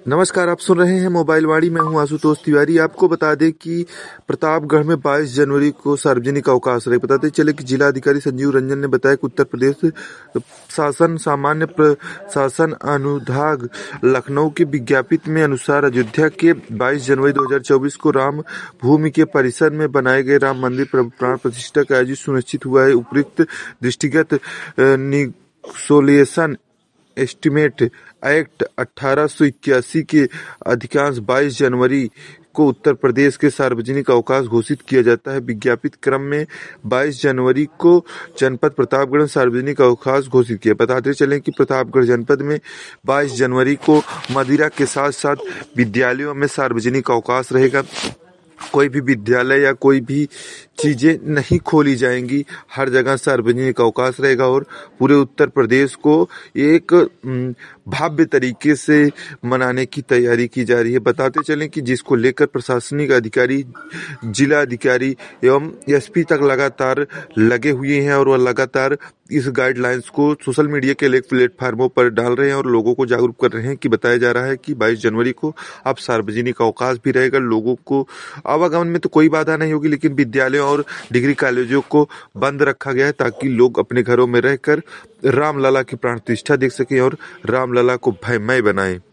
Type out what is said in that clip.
नमस्कार, आप सुन रहे हैं मोबाइल वाणी। मैं हूं आशुतोष तिवारी। आपको बता दें कि प्रतापगढ़ में 22 जनवरी को सार्वजनिक अवकाश रहे। बताते चले कि जिला अधिकारी संजीव रंजन ने बताया कि उत्तर प्रदेश शासन सामान्य प्रशासन अनुभाग लखनऊ के विज्ञप्ति में अनुसार अयोध्या के 22 जनवरी 2024 को राम भूमि के परिसर में बनाए गए राम मंदिर प्राण प्रतिष्ठा का आयोजन सुनिश्चित हुआ है। उपयुक्त दृष्टिगत निगोशिएशन एस्टीमेट एक्ट 1881 के अधिकांश 22 जनवरी को उत्तर प्रदेश के सार्वजनिक अवकाश घोषित किया जाता है। विज्ञापित क्रम में 22 जनवरी को जनपद प्रतापगढ़ में सार्वजनिक अवकाश घोषित किया। बताते चलें कि प्रतापगढ़ जनपद में 22 जनवरी को मदिरा के साथ साथ विद्यालयों में सार्वजनिक अवकाश रहेगा। कोई भी विद्यालय या कोई भी चीजें नहीं खोली जाएंगी, हर जगह सार्वजनिक अवकाश रहेगा और पूरे उत्तर प्रदेश को एक भव्य तरीके से मनाने की तैयारी की जा रही है। बताते चलें कि जिसको लेकर प्रशासनिक अधिकारी, जिला अधिकारी एवं एसपी तक लगातार लगे हुए हैं और वह लगातार इस गाइडलाइंस को सोशल मीडिया के प्लेटफार्मों पर डाल रहे हैं और लोगों को जागरूक कर रहे हैं कि बताया जा रहा है कि 22 जनवरी को अब सार्वजनिक अवकाश भी रहेगा। लोगों को आवागमन में तो कोई बाधा नहीं होगी, लेकिन विद्यालयों और डिग्री कॉलेजों को बंद रखा गया है ताकि लोग अपने घरों में रहकर रामलला की प्राण प्रतिष्ठा देख सकें और रामलला को भयमय बनाएं।